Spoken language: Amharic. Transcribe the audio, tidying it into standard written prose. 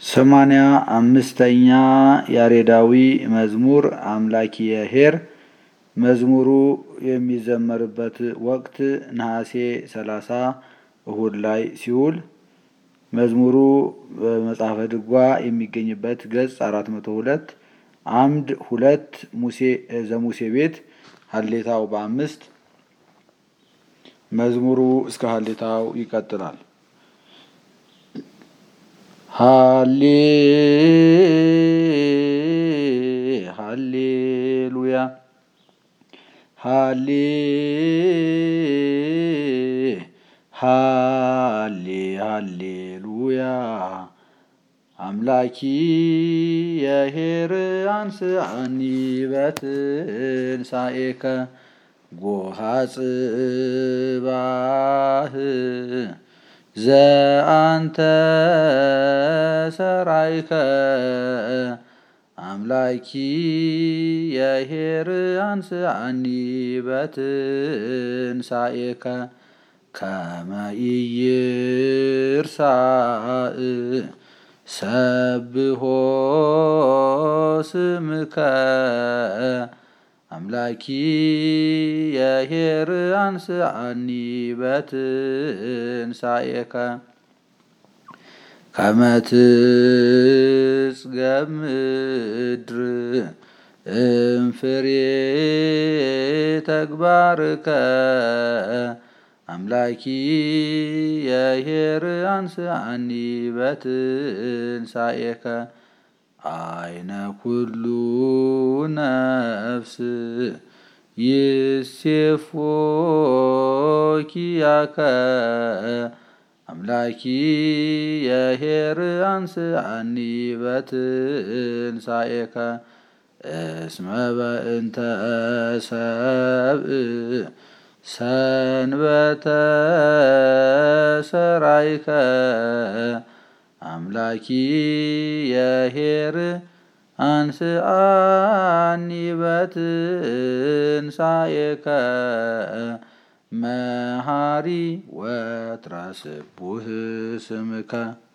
85ኛ ያሬዳዊ መዝሙር አምላኪየ ኄር። መዝሙሩ የሚዘመርበት ወቅት ነሐሴ 30 እሁድ ላይ ሲውል መዝሙሩ በመጽሐፈ ድጓ የሚገኝበት ገጽ 402 አምድ 2 ዘሙሴ ቤት ሀሌታው በ5 መዝሙሩ እስከ ሀሌታው ይቀጥላል። ሃሌሉያ ሃሌሉያ አምላኪየ ኄር አንሥአኒ በትንሣኤከ ጎሃ ጽባህ ዘአንተ ሰራይከ አምላኪየ ኄር አንሥአኒ በትንሣኤከ ከመ ኢይርሳዕ ሰብሖ ስምከ አምላኪየ ኄር አንሥአኒ በትንሣኤከ ከመ ትጽገብ ምድር እምፍሬ ተግባርከ አምላኪየ ኄር አንሥአኒ በትንሣኤከ አይነ ኩሉ ነፍስ ይሴፎ ኪያከ አምላኪየ ኄር አንሥአኒ በትንሣኤከ እስመ በእንተ ሰብእ ሰንበተ ሰራይከ አምላኪየ ኄር አንሥአኒ በትንሣኤከ መሐሪ ወትረ ስቡሕ ስምከ